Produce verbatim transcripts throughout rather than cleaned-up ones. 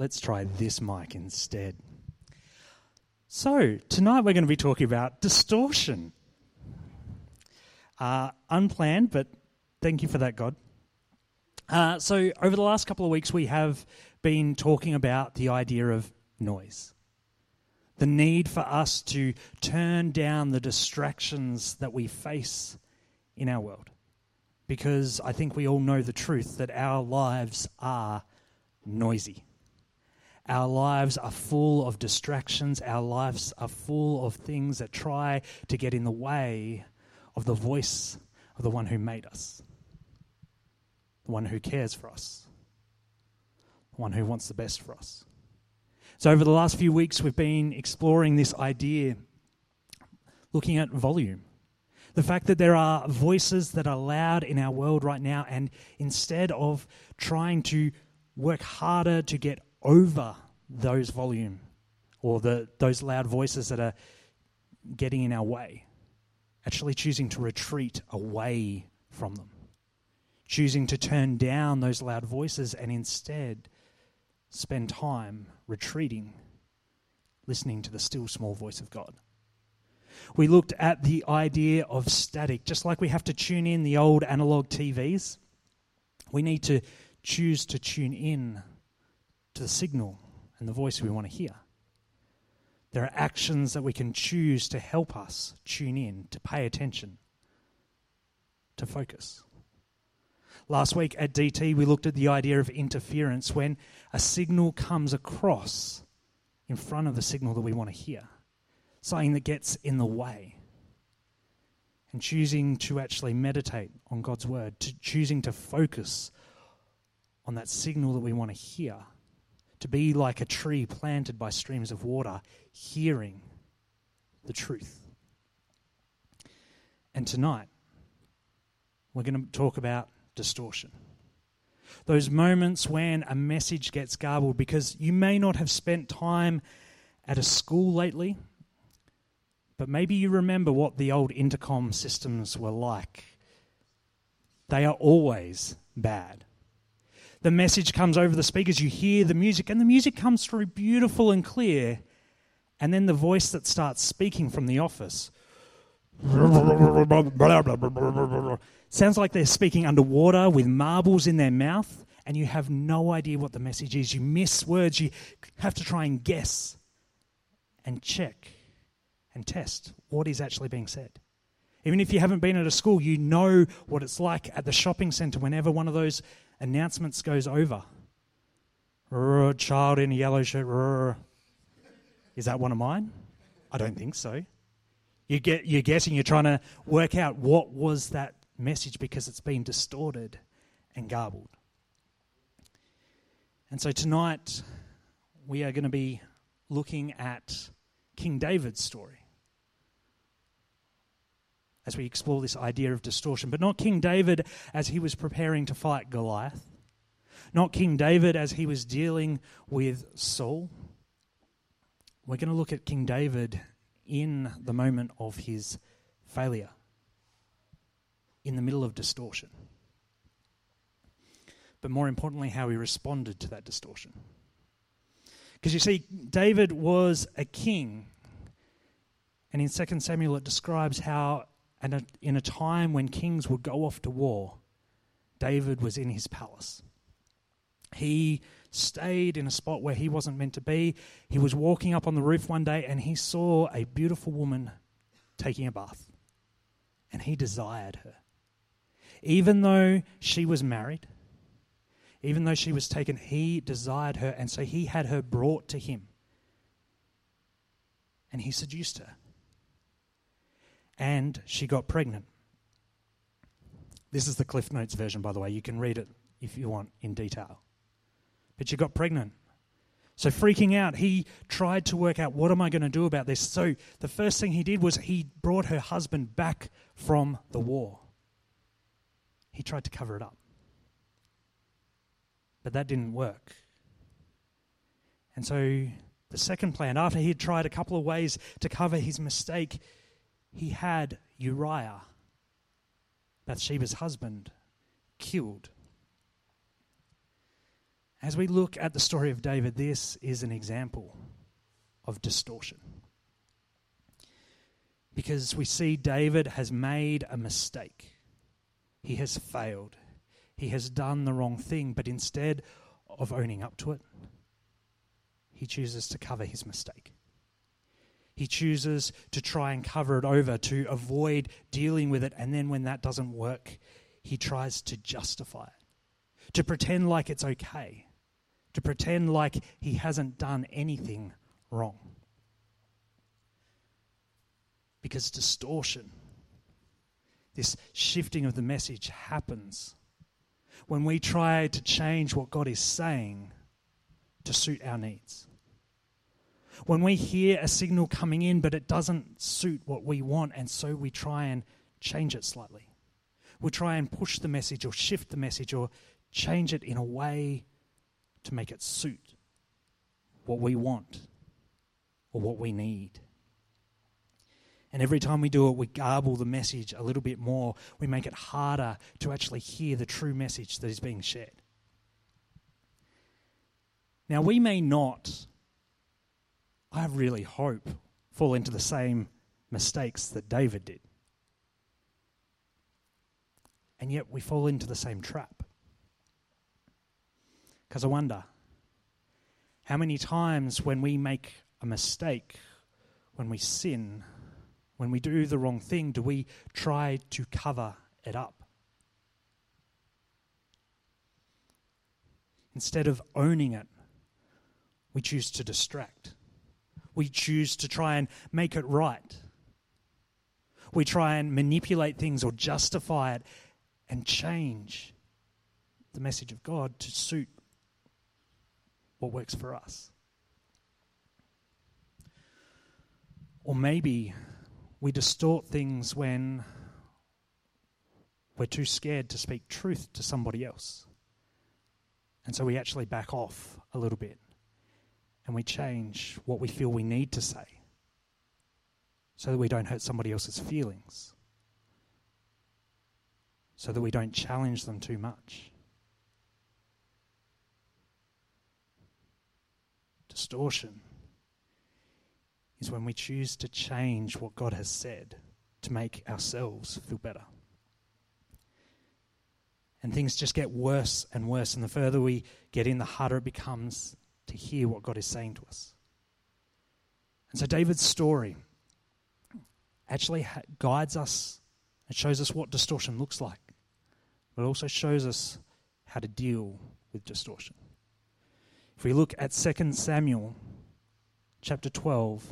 let's try this mic instead. So, tonight we're going to be talking about distortion. Uh, unplanned, but thank you for that, God. Uh, so, over the last couple of weeks, we have been talking about the idea of noise. The need for us to turn down the distractions that we face in our world. Because I think we all know the truth that our lives are noisy. Our lives are full of distractions. Our lives are full of things that try to get in the way of the voice of the one who made us, the one who cares for us, the one who wants the best for us. So over the last few weeks, we've been exploring this idea, looking at volume. The fact that there are voices that are loud in our world right now, and instead of trying to work harder to get over those volume or the those loud voices that are getting in our way, actually choosing to retreat away from them, choosing to turn down those loud voices and instead spend time retreating, listening to the still small voice of God. We looked at the idea of static. Just like we have to tune in the old analog T Vs, we need to choose to tune in to the signal and the voice we want to hear. There are actions that we can choose to help us tune in, to pay attention, to focus. Last week at D T, we looked at the idea of interference when a signal comes across in front of the signal that we want to hear, something that gets in the way. And choosing to actually meditate on God's word, to choosing to focus on that signal that we want to hear, to be like a tree planted by streams of water, hearing the truth. And tonight, we're going to talk about distortion. Those moments when a message gets garbled because you may not have spent time at a school lately, but maybe you remember what the old intercom systems were like. They are always bad. The message comes over the speakers, you hear the music, and the music comes through beautiful and clear, and then the voice that starts speaking from the office sounds like they're speaking underwater with marbles in their mouth, and you have no idea what the message is. You miss words. You have to try and guess and check and test what is actually being said. Even if you haven't been at a school, you know what it's like at the shopping centre whenever one of those announcements goes over. Rrr, child in a yellow shirt. Rrr. Is that one of mine? I don't think so. You get, you're guessing, you're trying to work out what was that message because it's been distorted and garbled. And so tonight we are going to be looking at King David's story as we explore this idea of distortion, but not King David as he was preparing to fight Goliath, not King David as he was dealing with Saul. We're going to look at King David in the moment of his failure, in the middle of distortion. But more importantly, how he responded to that distortion. Because you see, David was a king, and in Second Samuel it describes how and in a time when kings would go off to war, David was in his palace. He stayed in a spot where he wasn't meant to be. He was walking up on the roof one day and he saw a beautiful woman taking a bath. And he desired her. Even though she was married, even though she was taken, he desired her. And so he had her brought to him. And he seduced her. And she got pregnant. This is the Cliff Notes version, by the way. You can read it if you want in detail. But she got pregnant. So freaking out, he tried to work out, what am I going to do about this? So the first thing he did was he brought her husband back from the war. He tried to cover it up. But that didn't work. And so the second plan, after he had tried a couple of ways to cover his mistake, he had Uriah, Bathsheba's husband, killed. As we look at the story of David, this is an example of distortion. Because we see David has made a mistake. He has failed. He has done the wrong thing, but instead of owning up to it, he chooses to cover his mistake. He chooses to try and cover it over, to avoid dealing with it, and then when that doesn't work, he tries to justify it, to pretend like it's okay, to pretend like he hasn't done anything wrong. Because distortion, this shifting of the message, happens when we try to change what God is saying to suit our needs. When we hear a signal coming in, but it doesn't suit what we want, and so we try and change it slightly. We'll try and push the message or shift the message or change it in a way to make it suit what we want or what we need. And every time we do it, we garble the message a little bit more. We make it harder to actually hear the true message that is being shared. Now, we may not, I really hope, fall into the same mistakes that David did. And yet we fall into the same trap. Because I wonder, how many times when we make a mistake, when we sin, when we do the wrong thing, do we try to cover it up? Instead of owning it, we choose to distract. We choose to try and make it right. We try and manipulate things or justify it and change the message of God to suit what works for us. Or maybe we distort things when we're too scared to speak truth to somebody else. And so we actually back off a little bit and we change what we feel we need to say so that we don't hurt somebody else's feelings, so that we don't challenge them too much. Distortion is when we choose to change what God has said to make ourselves feel better. And things just get worse and worse, and the further we get in, the harder it becomes to hear what God is saying to us. And so David's story actually ha- guides us and shows us what distortion looks like, but it also shows us how to deal with distortion. If we look at Second Samuel chapter twelve,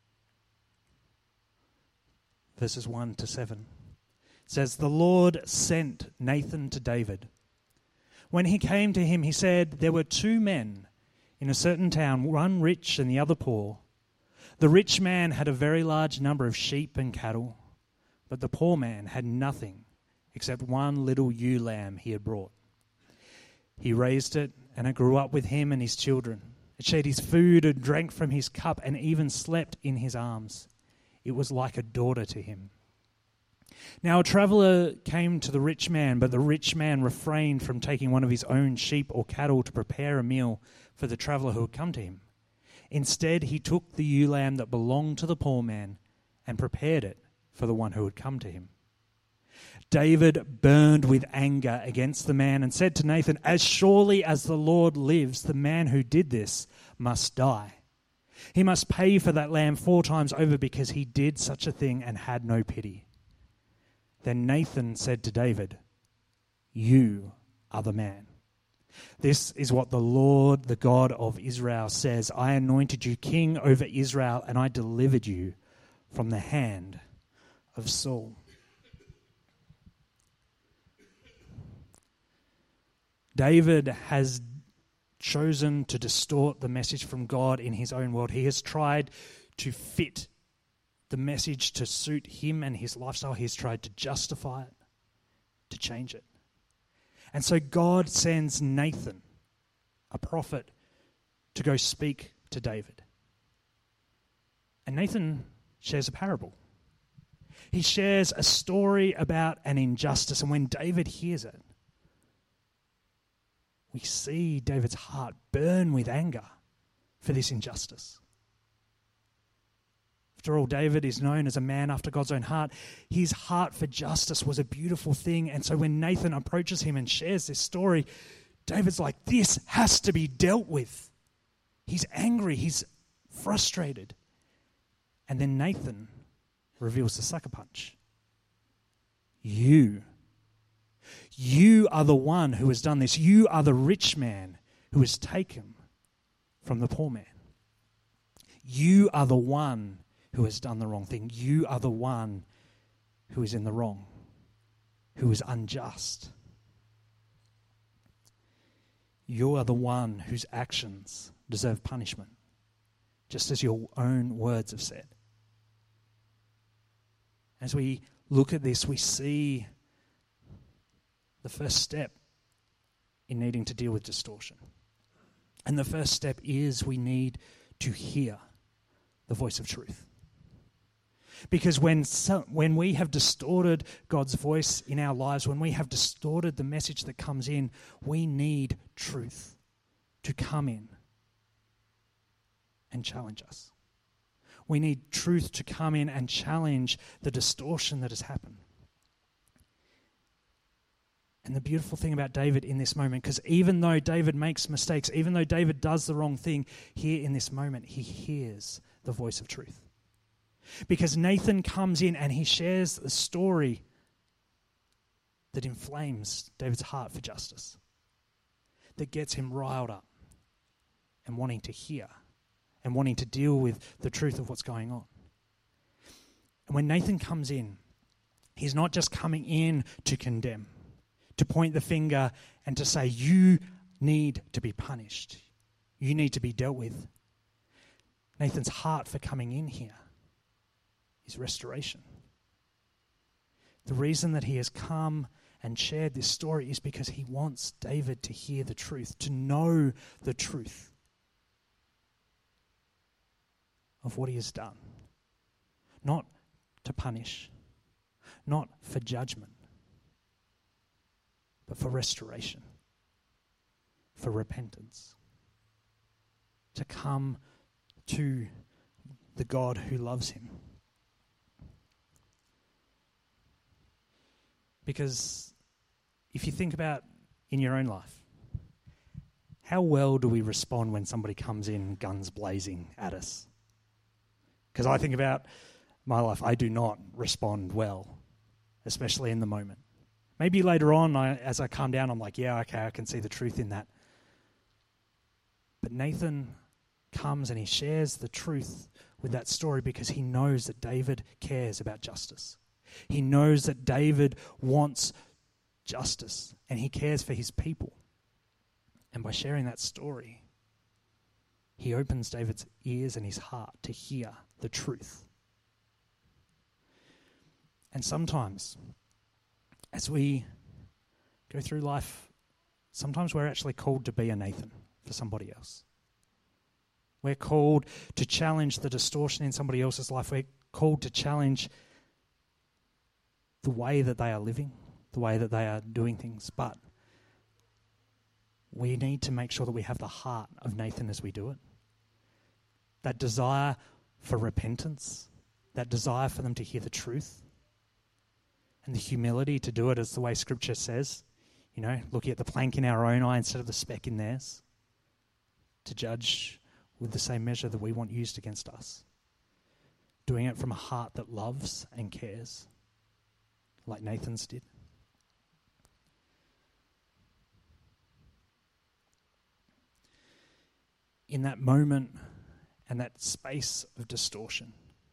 verses one to seven, it says, "The Lord sent Nathan to David. When he came to him, he said, 'There were two men in a certain town, one rich and the other poor. The rich man had a very large number of sheep and cattle, but the poor man had nothing except one little ewe lamb he had brought. He raised it, and it grew up with him and his children. It shared his food and drank from his cup and even slept in his arms. It was like a daughter to him. Now a traveller came to the rich man, but the rich man refrained from taking one of his own sheep or cattle to prepare a meal for the traveller who had come to him. Instead, he took the ewe lamb that belonged to the poor man and prepared it for the one who had come to him. David burned with anger against the man and said to Nathan, 'As surely as the Lord lives, the man who did this must die. He must pay for that lamb four times over because he did such a thing and had no pity.' Then Nathan said to David, 'You are the man. This is what the Lord, the God of Israel, says. I anointed you king over Israel, and I delivered you from the hand of Saul.'" David has chosen to distort the message from God in his own world. He has tried to fit the message to suit him and his lifestyle. He's tried to justify it, to change it. And so God sends Nathan, a prophet, to go speak to David. And Nathan shares a parable. He shares a story about an injustice, and when David hears it, we see David's heart burn with anger for this injustice. After all, David is known as a man after God's own heart. His heart for justice was a beautiful thing. And so when Nathan approaches him and shares this story, David's like, this has to be dealt with. He's angry. He's frustrated. And then Nathan reveals the sucker punch. You. You are the one who has done this. You are the rich man who has taken from the poor man. You are the one who has done the wrong thing. You are the one who is in the wrong, who is unjust. You are the one whose actions deserve punishment, just as your own words have said. As we look at this, we see the first step in needing to deal with distortion. And the first step is we need to hear the voice of truth. Because when some, when we have distorted God's voice in our lives, when we have distorted the message that comes in, we need truth to come in and challenge us. We need truth to come in and challenge the distortion that has happened. And the beautiful thing about David in this moment, because even though David makes mistakes, even though David does the wrong thing, here in this moment, he hears the voice of truth. Because Nathan comes in and he shares the story that inflames David's heart for justice, that gets him riled up and wanting to hear and wanting to deal with the truth of what's going on. And when Nathan comes in, he's not just coming in to condemn, to point the finger and to say, you need to be punished. You need to be dealt with. Nathan's heart for coming in here is restoration. The reason that he has come and shared this story is because he wants David to hear the truth, to know the truth of what he has done. Not to punish, not for judgment, but for restoration, for repentance. To come to the God who loves him. Because if you think about in your own life, how well do we respond when somebody comes in guns blazing at us? Because I think about my life, I do not respond well, especially in the moment. Maybe later on, I, as I calm down, I'm like, yeah, okay, I can see the truth in that. But Nathan comes and he shares the truth with that story because he knows that David cares about justice. He knows that David wants justice and he cares for his people. And by sharing that story, he opens David's ears and his heart to hear the truth. And sometimes, as we go through life, sometimes we're actually called to be a Nathan for somebody else. We're called to challenge the distortion in somebody else's life. We're called to challenge the way that they are living, the way that they are doing things. But we need to make sure that we have the heart of Nathan as we do it. That desire for repentance, that desire for them to hear the truth, and the humility to do it as the way Scripture says, you know, looking at the plank in our own eye instead of the speck in theirs, to judge with the same measure that we want used against us. Doing it from a heart that loves and cares, like Nathan's did. In that moment and that space of distortion,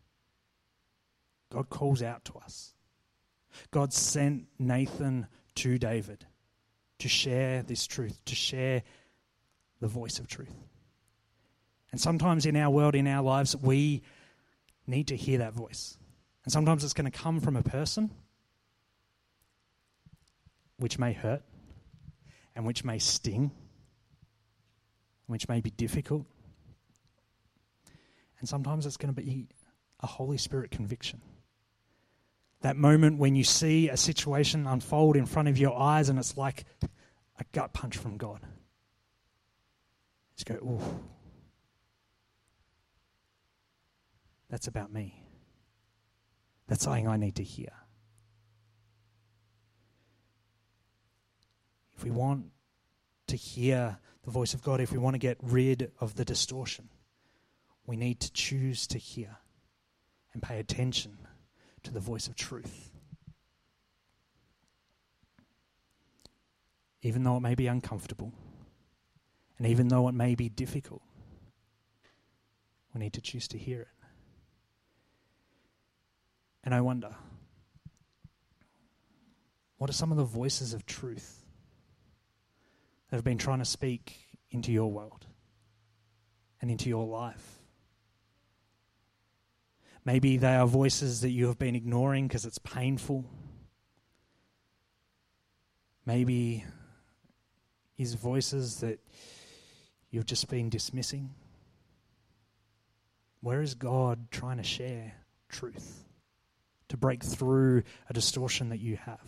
God calls out to us. God sent Nathan to David to share this truth, to share the voice of truth. And sometimes in our world, in our lives, we need to hear that voice. And sometimes it's going to come from a person, which may hurt, and which may sting, which may be difficult. And sometimes it's going to be a Holy Spirit conviction. That moment when you see a situation unfold in front of your eyes and it's like a gut punch from God. just go, ooh, that's about me. That's something I need to hear. If we want to hear the voice of God, if we want to get rid of the distortion, we need to choose to hear and pay attention to the voice of truth. Even though it may be uncomfortable, and even though it may be difficult, we need to choose to hear it. And I wonder, what are some of the voices of truth that have been trying to speak into your world and into your life? Maybe they are voices that you have been ignoring because it's painful. Maybe it's voices that you've just been dismissing. Where is God trying to share truth, to break through a distortion that you have,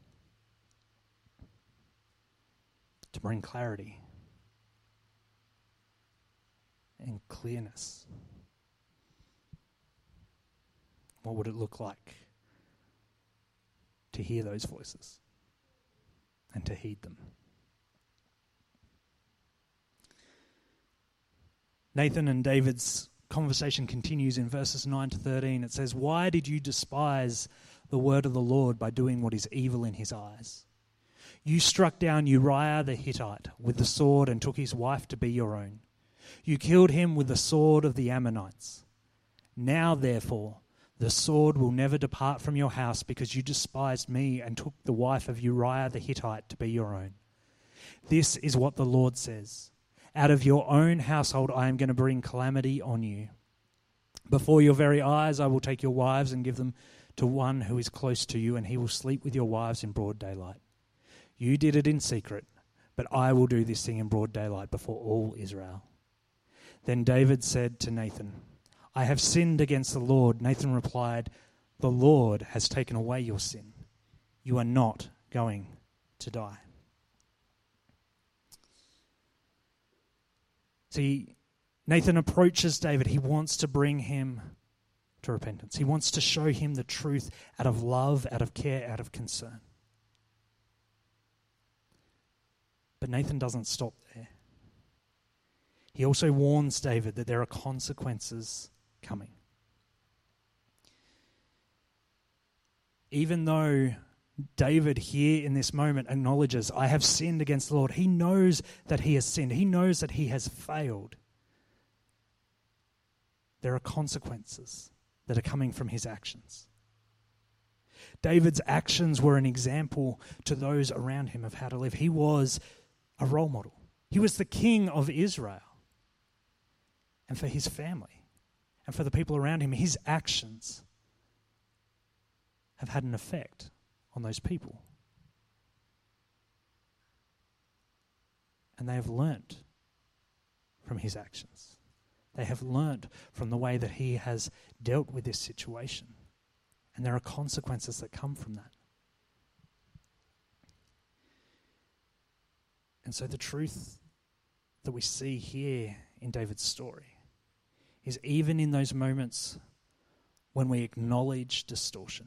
to bring clarity and clearness? What would it look like to hear those voices and to heed them? Nathan and David's conversation continues in verses nine to thirteen. It says, "Why did you despise the word of the Lord by doing what is evil in his eyes? You struck down Uriah the Hittite with the sword and took his wife to be your own. You killed him with the sword of the Ammonites. Now, therefore, the sword will never depart from your house because you despised me and took the wife of Uriah the Hittite to be your own. This is what the Lord says. Out of your own household I am going to bring calamity on you. Before your very eyes I will take your wives and give them to one who is close to you, and he will sleep with your wives in broad daylight. You did it in secret, but I will do this thing in broad daylight before all Israel." Then David said to Nathan, "I have sinned against the Lord." Nathan replied, "The Lord has taken away your sin. You are not going to die." See, Nathan approaches David. He wants to bring him to repentance. He wants to show him the truth out of love, out of care, out of concern. But Nathan doesn't stop there. He also warns David that there are consequences coming. Even though David here in this moment acknowledges, "I have sinned against the Lord," he knows that he has sinned. He knows that he has failed. There are consequences that are coming from his actions. David's actions were an example to those around him of how to live. He was a role model. He was the king of Israel. And for his family and for the people around him, his actions have had an effect on those people. And they have learnt from his actions. They have learnt from the way that he has dealt with this situation. And there are consequences that come from that. And so the truth that we see here in David's story is even in those moments when we acknowledge distortion,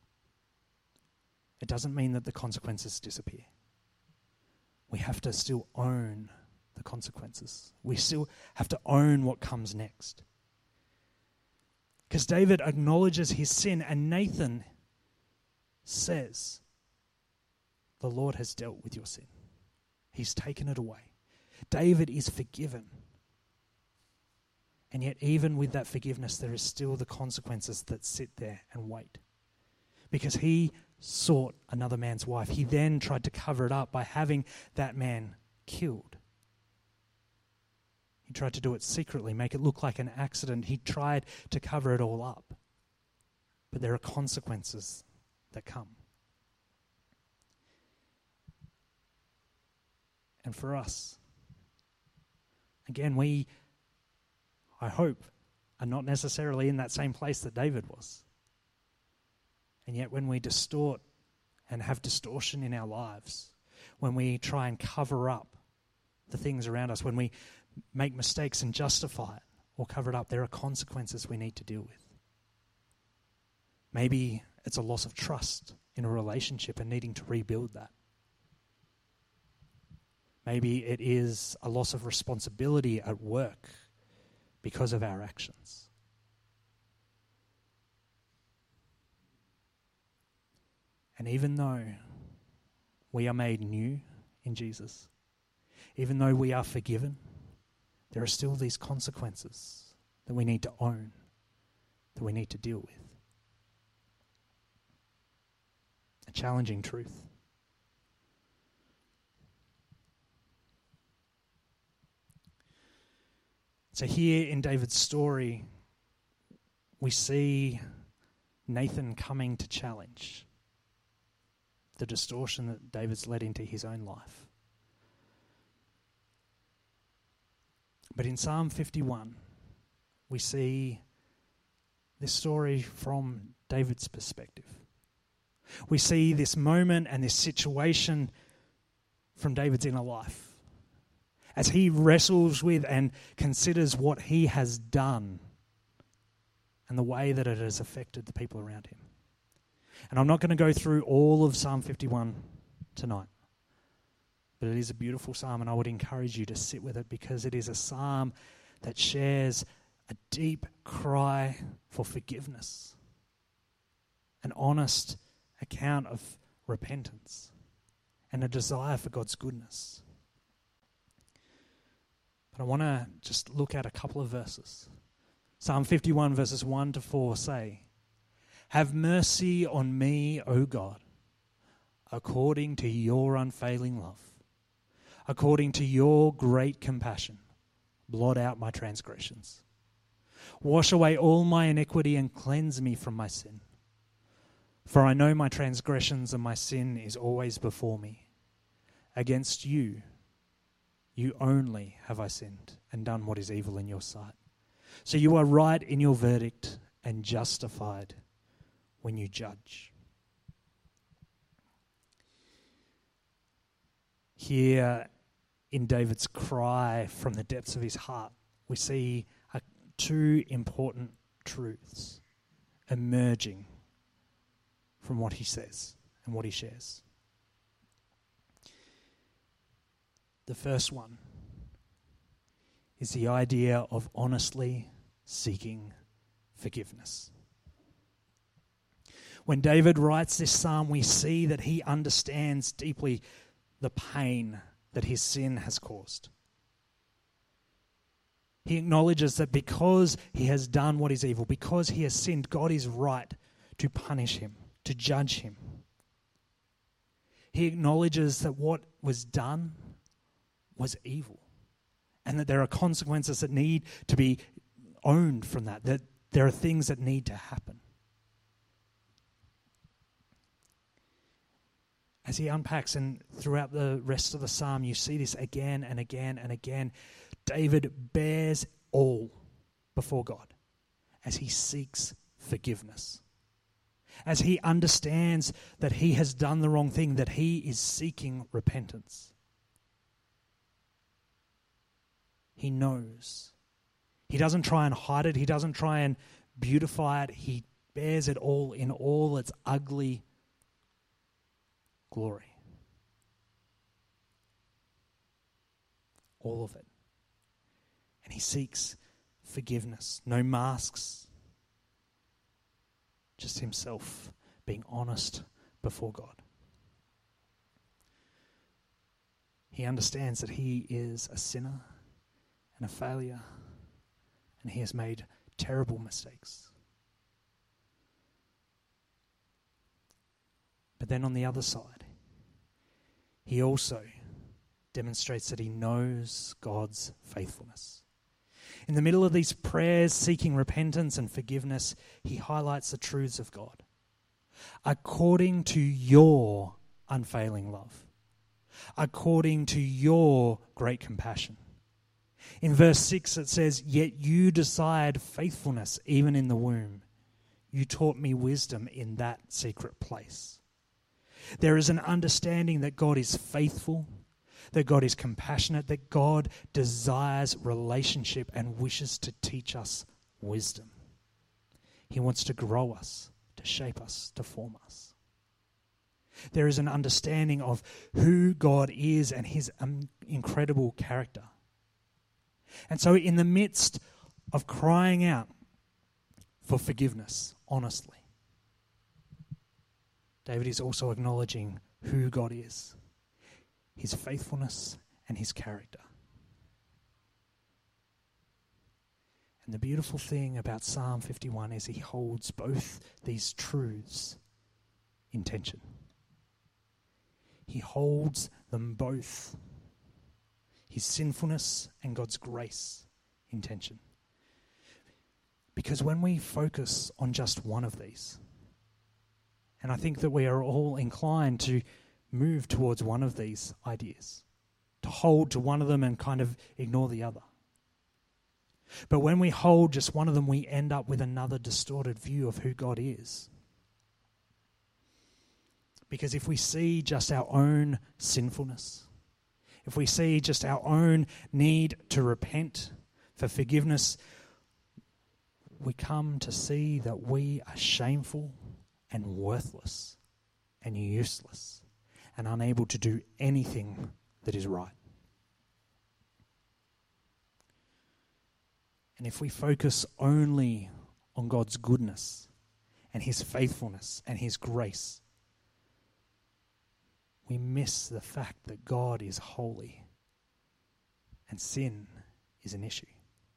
it doesn't mean that the consequences disappear. We have to still own the consequences. We still have to own what comes next. Because David acknowledges his sin, and Nathan says, "The Lord has dealt with your sin. He's taken it away." David is forgiven. And yet even with that forgiveness, there is still the consequences that sit there and wait. Because he sought another man's wife. He then tried to cover it up by having that man killed. He tried to do it secretly, make it look like an accident. He tried to cover it all up. But there are consequences that come. And for us, again, we, I hope, are not necessarily in that same place that David was. And yet when we distort and have distortion in our lives, when we try and cover up the things around us, when we make mistakes and justify it or cover it up, there are consequences we need to deal with. Maybe it's a loss of trust in a relationship and needing to rebuild that. Maybe it is a loss of responsibility at work because of our actions. And even though we are made new in Jesus, even though we are forgiven, there are still these consequences that we need to own, that we need to deal with. A challenging truth. So here in David's story, we see Nathan coming to challenge the distortion that David's led into his own life. But in Psalm fifty-one, we see this story from David's perspective. We see this moment and this situation from David's inner life as he wrestles with and considers what he has done and the way that it has affected the people around him. And I'm not going to go through all of Psalm fifty-one tonight, but it is a beautiful psalm, and I would encourage you to sit with it because it is a psalm that shares a deep cry for forgiveness, an honest account of repentance, and a desire for God's goodness. But I want to just look at a couple of verses. Psalm fifty-one verses one to four say, "Have mercy on me, O God, according to your unfailing love. According to your great compassion, blot out my transgressions. Wash away all my iniquity and cleanse me from my sin. For I know my transgressions and my sin is always before me. Against you, you only have I sinned and done what is evil in your sight. So you are right in your verdict and justified when you judge." Here in David's cry from the depths of his heart, we see uh, two important truths emerging from what he says and what he shares. The first one is the idea of honestly seeking forgiveness. When David writes this psalm, we see that he understands deeply the pain that his sin has caused. He acknowledges that because he has done what is evil, because he has sinned, God is right to punish him, to judge him. He acknowledges that what was done was evil, and that there are consequences that need to be owned from that, that there are things that need to happen. As he unpacks, and throughout the rest of the psalm, you see this again and again and again. David bears all before God as he seeks forgiveness. As he understands that he has done the wrong thing, that he is seeking repentance. He knows. He doesn't try and hide it. He doesn't try and beautify it. He bears it all in all its ugly glory. All of it. And he seeks forgiveness. No masks. Just himself being honest before God. He understands that he is a sinner and a failure, and he has made terrible mistakes. But then on the other side, he also demonstrates that he knows God's faithfulness. In the middle of these prayers seeking repentance and forgiveness, he highlights the truths of God. According to your unfailing love, according to your great compassion. In verse six it says, "Yet you desired faithfulness even in the womb. You taught me wisdom in that secret place." There is an understanding that God is faithful, that God is compassionate, that God desires relationship and wishes to teach us wisdom. He wants to grow us, to shape us, to form us. There is an understanding of who God is and his um, incredible character. And so in the midst of crying out for forgiveness, honestly, David is also acknowledging who God is, his faithfulness and his character. And the beautiful thing about Psalm fifty-one is he holds both these truths in tension. He holds them both, his sinfulness and God's grace, in tension. Because when we focus on just one of these, and I think that we are all inclined to move towards one of these ideas, to hold to one of them and kind of ignore the other. But when we hold just one of them, we end up with another distorted view of who God is. Because if we see just our own sinfulness, if we see just our own need to repent for forgiveness, we come to see that we are shameful and worthless and useless and unable to do anything that is right. And if we focus only on God's goodness and his faithfulness and his grace, we miss the fact that God is holy and sin is an issue.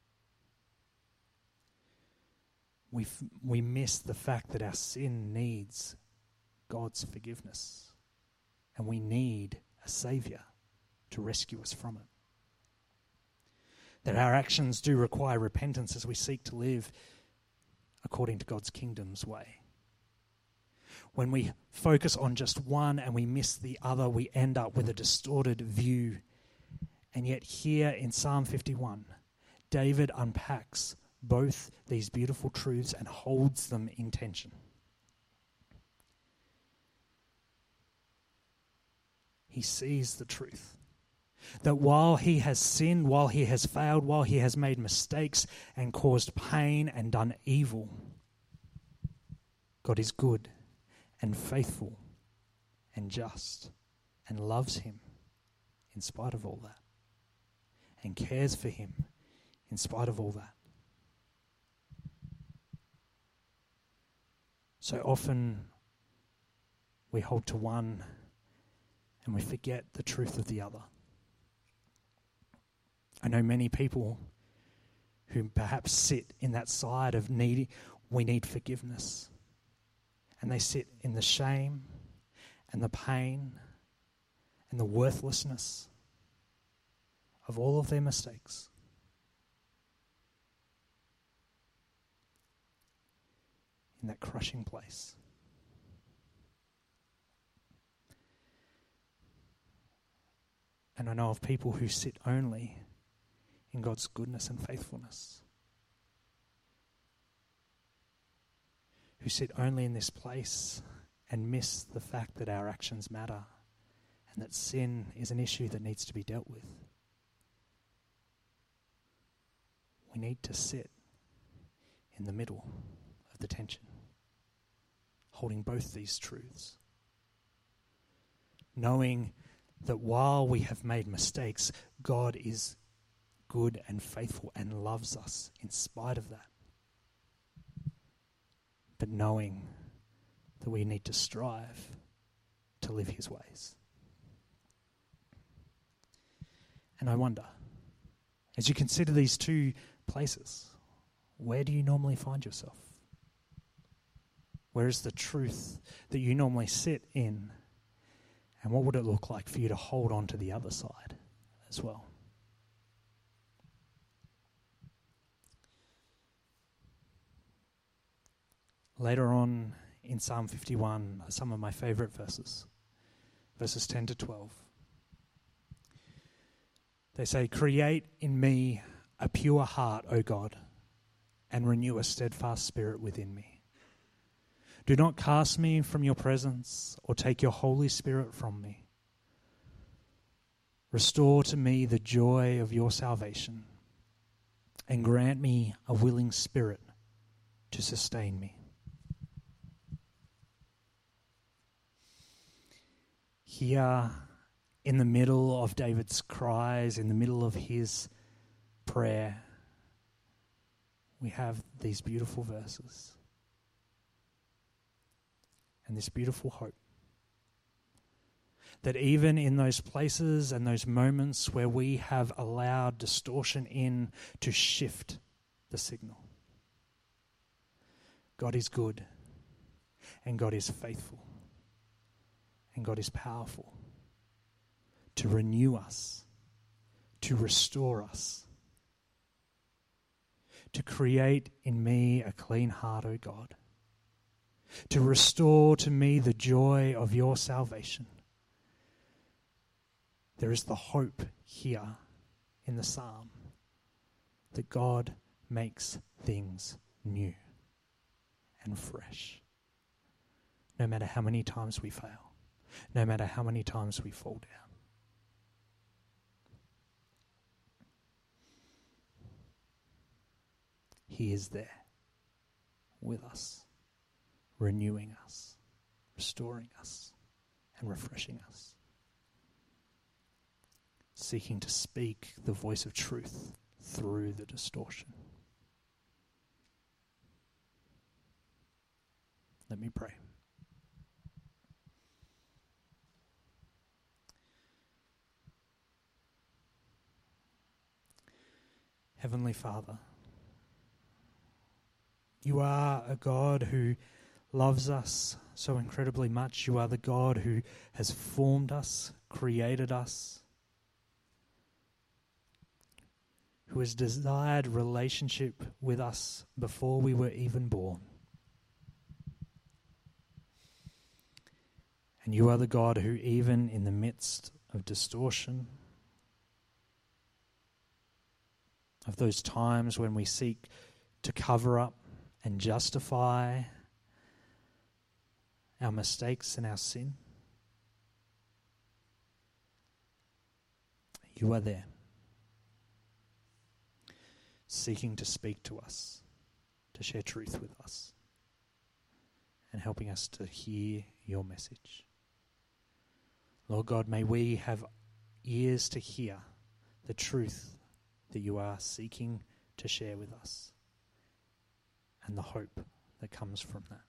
We f- we miss the fact that our sin needs God's forgiveness and we need a Saviour to rescue us from it. That our actions do require repentance as we seek to live according to God's kingdom's way. When we focus on just one and we miss the other, we end up with a distorted view. And yet here in Psalm fifty-one, David unpacks both these beautiful truths and holds them in tension. He sees the truth that while he has sinned, while he has failed, while he has made mistakes and caused pain and done evil, God is good and faithful and just and loves him in spite of all that and cares for him in spite of all that. So often we hold to one and we forget the truth of the other. I know many people who perhaps sit in that side of needing, we need forgiveness. And they sit in the shame and the pain and the worthlessness of all of their mistakes. In that crushing place. And I know of people who sit only in God's goodness and faithfulness, who sit only in this place and miss the fact that our actions matter and that sin is an issue that needs to be dealt with. We need to sit in the middle of the tension, holding both these truths, knowing that while we have made mistakes, God is good and faithful and loves us in spite of that. But knowing that we need to strive to live his ways. And I wonder, as you consider these two places, where do you normally find yourself? Where is the truth that you normally sit in? And what would it look like for you to hold on to the other side as well? Later on in Psalm fifty-one are some of my favourite verses, verses ten to twelve. They say, "Create in me a pure heart, O God, and renew a steadfast spirit within me. Do not cast me from your presence or take your Holy Spirit from me. Restore to me the joy of your salvation, and grant me a willing spirit to sustain me. Here, in the middle of David's cries, in the middle of his prayer, we have these beautiful verses and this beautiful hope that even in those places and those moments where we have allowed distortion in to shift the signal, God is good, and God is faithful, and God is powerful to renew us, to restore us, to create in me a clean heart, O God, to restore to me the joy of your salvation. There is the hope here in the psalm that God makes things new and fresh. No matter how many times we fail, no matter how many times we fall down. He is there with us, renewing us, restoring us, and refreshing us, seeking to speak the voice of truth through the distortion. Let me pray. Heavenly Father, you are a God who loves us so incredibly much. You are the God who has formed us, created us, who has desired relationship with us before we were even born. And you are the God who, even in the midst of distortion, of those times when we seek to cover up and justify our mistakes and our sin, you are there, seeking to speak to us, to share truth with us, and helping us to hear your message. Lord God, may we have ears to hear the truth that you are seeking to share with us, and the hope that comes from that.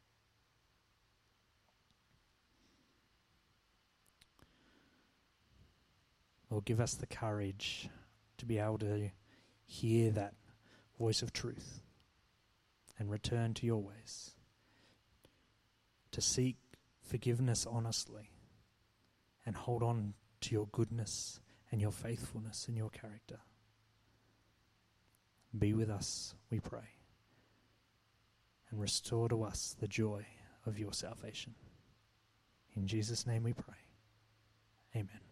Lord, give us the courage to be able to hear that voice of truth and return to your ways, to seek forgiveness honestly and hold on to your goodness and your faithfulness and your character. Be with us, we pray, and restore to us the joy of your salvation. In Jesus' name we pray. Amen.